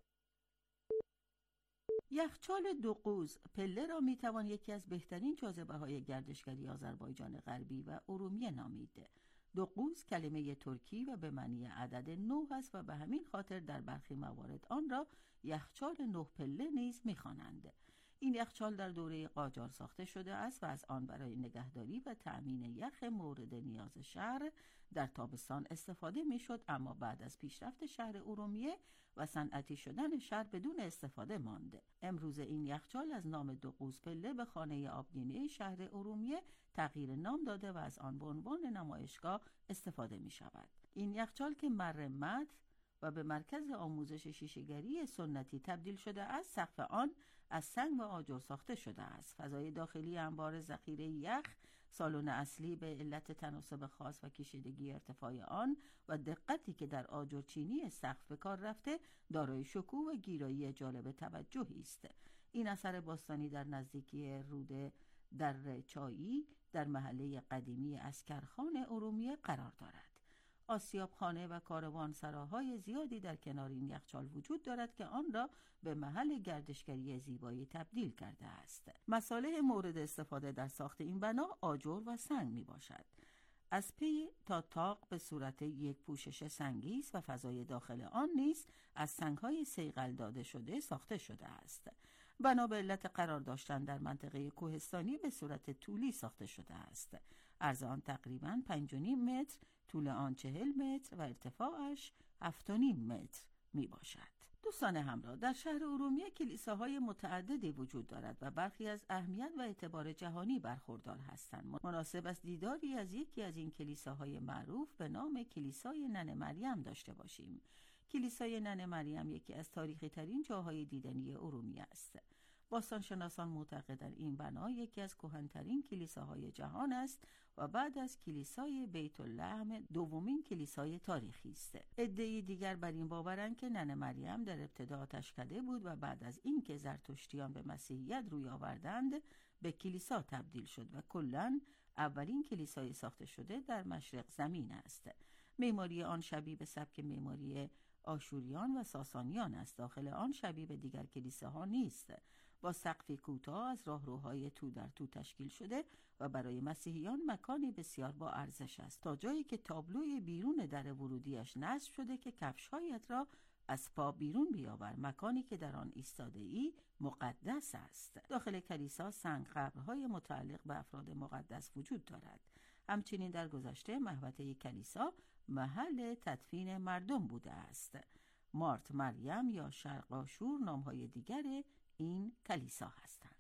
یخچال دوقوز پله را میتوان یکی از بهترین جاذبه‌های گردشگری آذربایجان غربی و ارومیه نامید. دوقوز کلمه ترکی و به معنی عدد نه است و به همین خاطر در برخی موارد آن را یخچال نه پله نیز می‌خوانند. این یخچال در دوره قاجار ساخته شده است و از آن برای نگهداری و تأمین یخ مورد نیاز شهر در تابستان استفاده میشد، اما بعد از پیشرفت شهر ارومیه و صنعتی شدن شهر بدون استفاده ماند. امروز این یخچال از نام دوقوز پله به خانه آبگینه شهر ارومیه تغییر نام داده و از آن به عنوان نمایشگاه استفاده می شود. این یخچال که مرمت و به مرکز آموزش شیشه‌گری سنتی تبدیل شده است، سقف آن از سنگ و آجر ساخته شده است. فضای داخلی انبار ذخیره یخ، سالن اصلی به علت تناسب خاص و کشیدگی ارتفاع آن و دقتی که در آجرچینی سقف به کار رفته، دارای شکوه و گیرایی جالب توجهی است. این اثر باستانی در نزدیکی رود در چایی در محله قدیمی اسکرخان ارومیه قرار دارد. آسیابخانه و کاروانسراهای زیادی در کنار این یخچال وجود دارد که آن را به محل گردشگری زیبایی تبدیل کرده است. مصالح مورد استفاده در ساخت این بنا آجر و سنگ می باشد. از پی تا تاق به صورت یک پوشش سنگی است و فضای داخل آن نیز از سنگ‌های صیقل داده شده ساخته شده است. بنا به علت قرار داشتن در منطقه کوهستانی به صورت طولی ساخته شده است. عرض آن تقریباً پنج و نیم متر، طول آن چهل متر و ارتفاعش هفت و نیم متر می باشد. دوستان همراه، در شهر ارومیه کلیساهای متعددی وجود دارد و برخی از اهمیت و اعتبار جهانی برخوردار هستند. مناسب است دیداری از یکی از این کلیساهای معروف به نام کلیسای ننه مریم داشته باشیم. کلیسای ننه مریم یکی از تاریخی ترین جاهای دیدنی ارومیه است. باستانشناسان معتقدند این بنا یکی از کهن‌ترین کلیساهای جهان است و بعد از کلیسای بیت اللحم دومین کلیسای تاریخی است. عده‌ای دیگر بر این باورند که ننه مریم در ابتدا آتشکده بود و بعد از اینکه زرتشتیان به مسیحیت روی آوردند به کلیسا تبدیل شد و کلاً اولین کلیسای ساخته شده در مشرق زمین است. معماری آن شبیه به سبک معماری آشوریان و ساسانیان است. داخل آن شبیه به دیگر کلیساها نیست. با سقفی کوتاه از راهروهای تو در تو تشکیل شده و برای مسیحیان مکانی بسیار با ارزش است، تا جایی که تابلوی بیرون در ورودیش نصب شده که کفش‌هایت را از پا بیرون بیاور. مکانی که در آن ایستاده ای مقدس است. داخل کلیسا سنگ قبرهای متعلق به افراد مقدس وجود دارد. همچنین در گذشته محوطه کلیسا محل تدفین مردم بوده است. مارت مریم یا شرق آشور نامهای دیگر این کلیسا هستند.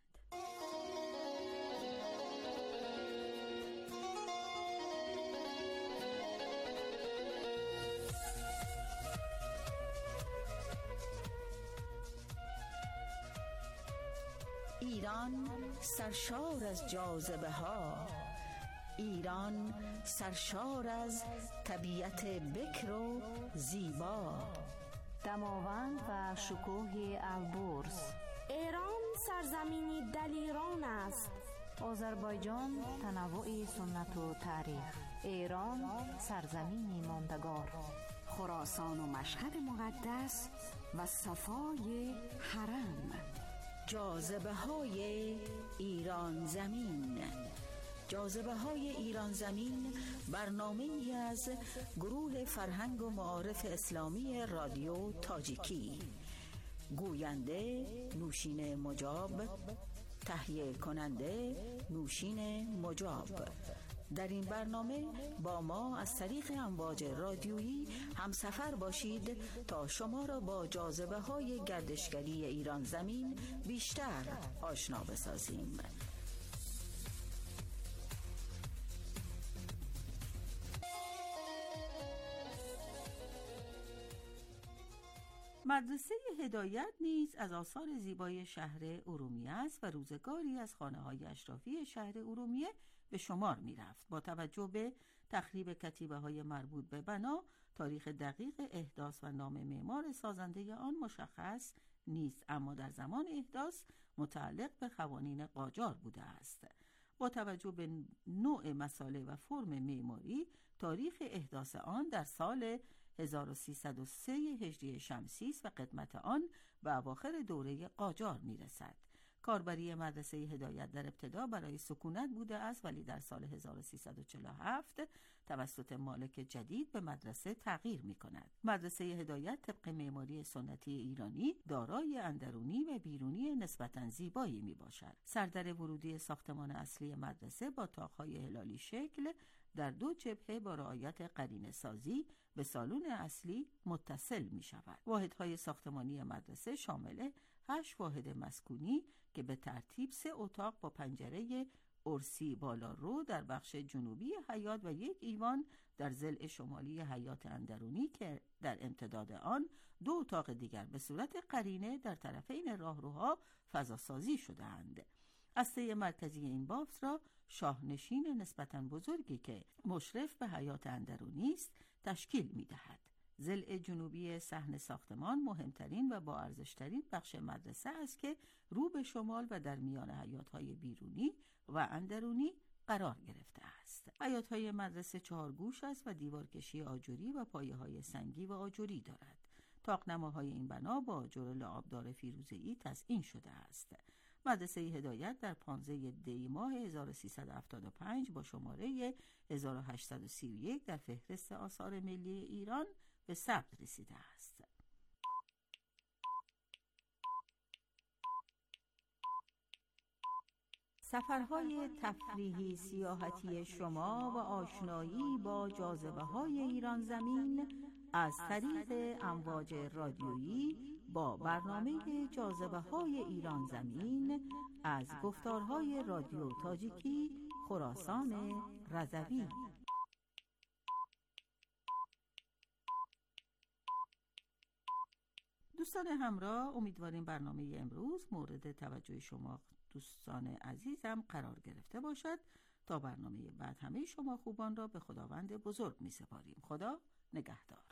ایران سرشار از جاذبه ها، ایران سرشار از طبیعت بکر و زیبا، دماوند و شکوه البرز. ایران سرزمینی دلیران است. آذربایجان تنوع سنت و تاریخ. ایران سرزمینی ماندگار. خراسان و مشهد مقدس و صفای حرم. جاذبه های ایران زمین. جاذبه های ایران زمین برنامه‌ای از گروه فرهنگ و معارف اسلامی رادیو تاجیکی. گوینده نوشین مجاب، تهیه کننده نوشین مجاب. در این برنامه با ما از طریق امواج رادیویی همسفر باشید تا شما را با جاذبه های گردشگری ایران زمین بیشتر آشنا بسازیم. مدرسه هدایت نیز از آثار زیبای شهر ارومیه است و روزگاری از خانه‌های اشرافی شهر ارومیه به شمار می رفت. با توجه به تخریب کتیبه‌های مربوط به بنا، تاریخ دقیق احداث و نام معمار سازنده آن مشخص نیست، اما در زمان احداث متعلق به قوانین قاجار بوده است. با توجه به نوع مساله و فرم معماری، تاریخ احداث آن در سال هزار و سیصد و سه هجری شمسی است و قدمت آن به اواخر دوره قاجار میرسد. کاربری مدرسه هدایت در ابتدا برای سکونت بوده است، ولی در سال هزار و سیصد و چهل و هفت توسط مالک جدید به مدرسه تغییر می کند. مدرسه هدایت طبق معماری سنتی ایرانی دارای اندرونی و بیرونی نسبتاً زیبایی می باشد. سردر ورودی ساختمان اصلی مدرسه با طاق‌های هلالی شکل در دو جبهه با رعایت قرینه سازی به سالن اصلی متصل می شود. واحدهای ساختمانی مدرسه شامل هشت واحد مسکونی که به ترتیب سه اتاق با پنجره ارسی بالا رو در بخش جنوبی حیاط و یک ایوان در ضلع شمالی حیاط اندرونی که در امتداد آن دو اتاق دیگر به صورت قرینه در طرفین راهروها فضاسازی شده‌اند. هسته مرکزی این بافت را شاهنشین نسبتاً بزرگی که مشرف به حیاط اندرونی است تشکیل می‌دهد. ضلع جنوبی صحن ساختمان مهمترین و با ارزشترین بخش مدرسه است که رو به شمال و در میان حیاط‌های بیرونی و اندرونی قرار گرفته است. حیاط‌های مدرسه چهار گوش است و دیوارکشی آجری و پایه‌های سنگی و آجری دارد. طاق‌نماهای این بنا با آجر لعابدار فیروزه‌ای تزئین شده است. مدرسه هدایت در پانزده دی ماه هزار و سیصد و هفتاد و پنج با شماره هزار و هشتصد و سی و یک در فهرست آثار ملی ایران به ثبت رسیده است. سفرهای تفریحی سیاحتی شما و آشنایی با جاذبه‌های ایران زمین از طریق امواج رادیویی با برنامه جاذبه‌های ایران زمین از گفتارهای رادیو تاجیکی خراسان رضوی. دوستان همراه، امیدواریم برنامه امروز مورد توجه شما دوستان عزیزم قرار گرفته باشد. تا برنامه بعد همه شما خوبان را به خداوند بزرگ می سپاریم. خدا نگهدار.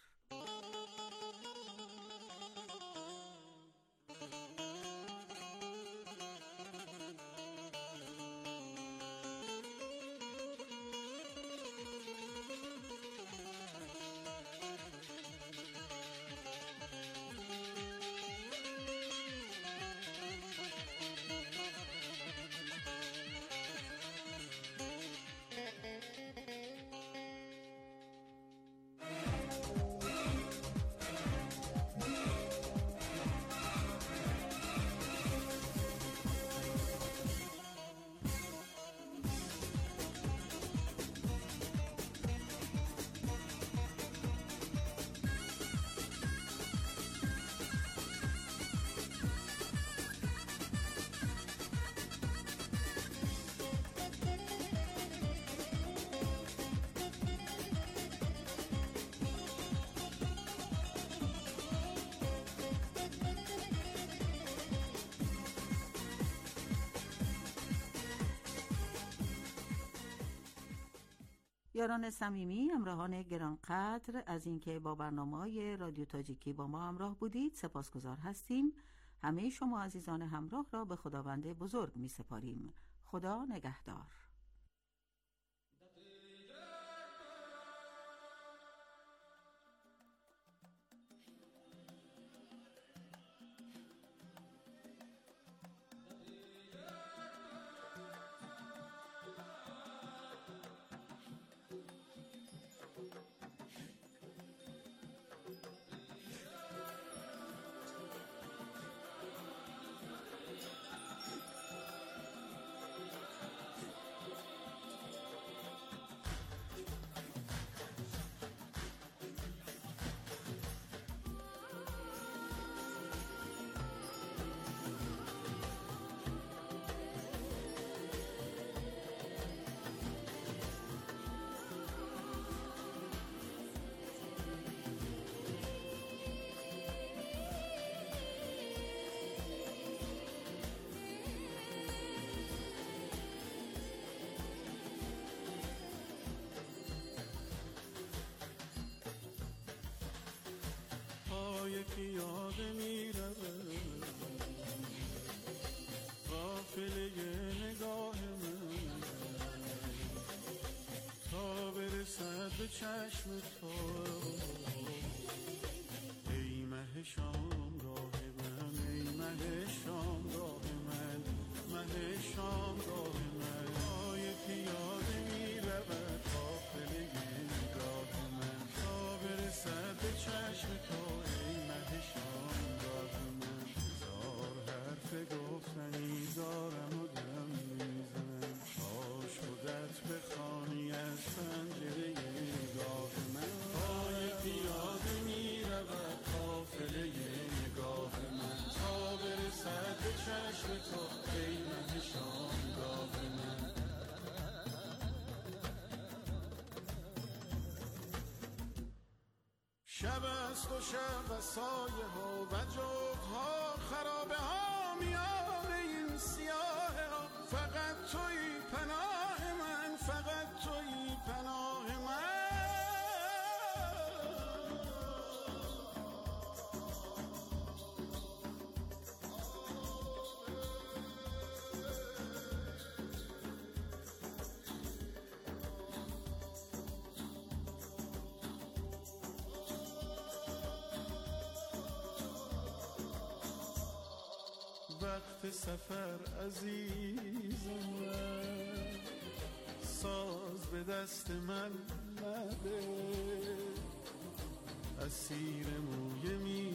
یاران صمیمی، همراهان گرانقدر از اینکه با برنامه‌های رادیو تاجیکی با ما همراه بودید سپاسگزار هستیم. همه شما عزیزان همراه را به خداوند بزرگ می سپاریم. خدا نگهدار. چشم تو ای مه شامگاه من، ای مه شامگاه من، مه شامگاه من. پای پیاده می رود قافله نگاه من تا برسد به چشم تو ای مه شامگاه من. هزار حرف گفتنی دارم و دم میزنم، کاش خودت بخوانی از پنجره نگاه من. پای پیاده می رود قافله نگاه من تا برسد به چشم تو ای مه شامگاه من. شب است و شب و سایه ها و جغدها خرابه ها میان این سیاه ها. فقط توی پناه من، فقط توی پناه من. وقت سفر عزیز من، ساز به دست من نده. اسیر مویه می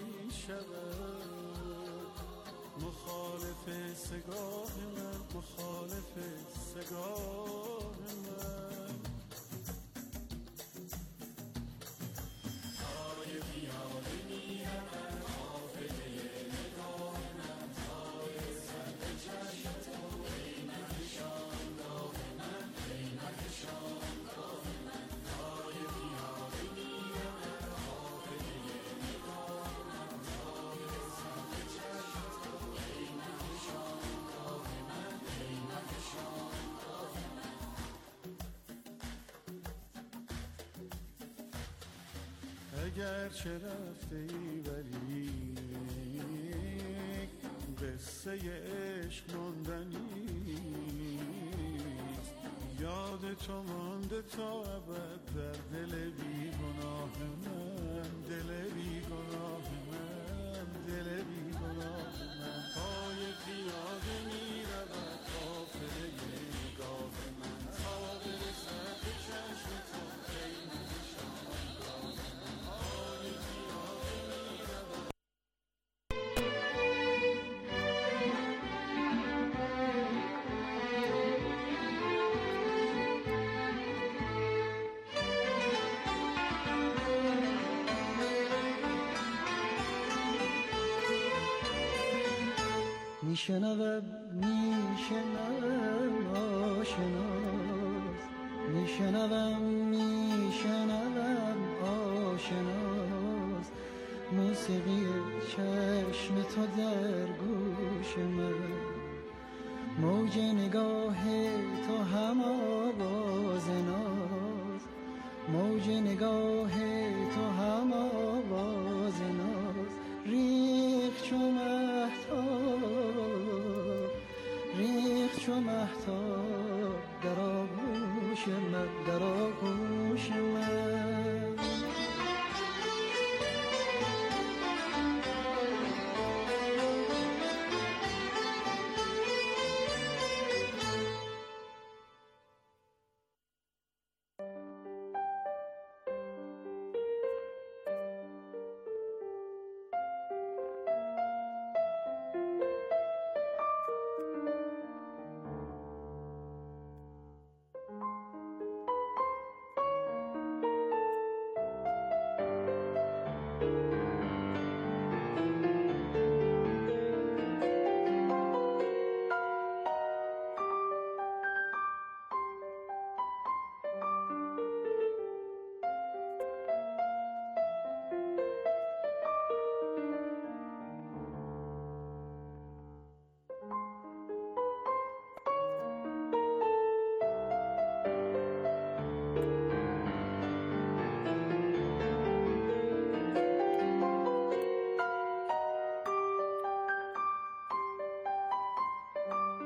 شود مخالف سگاه من، مخالف سگاه من. پای پیاده می رود قافله نگاه من تا برسد به چشم تو ای مه شامگاه من، ای مه شامگاه من. پای پیاده می رود قافله نگاه من تا برسد به چشم تو ای مه شامگاه من، ای مه شامگاه من. اگر چه رفته ای ولی قصه عشق ماندنی، یاد تو مانده تا ابد در دل بیگناه من، دل بیگناه من، دل بیگناه من. پای پیاده می رود قافله نگاه من تا برسد به چشم تو ای مه شامگاه من. پای پیاده می رود. میشنوم میشنوم آشناس، میشنوم میشنوم آشناس. موسیقی چشم تو در گوش من، موج نگاه تو هم آواز ناز، موج نگاه تو هم آواز ناز. ریخ چو مهتاب، ریخ چو مهتاب در آغوش من، در آغوش من.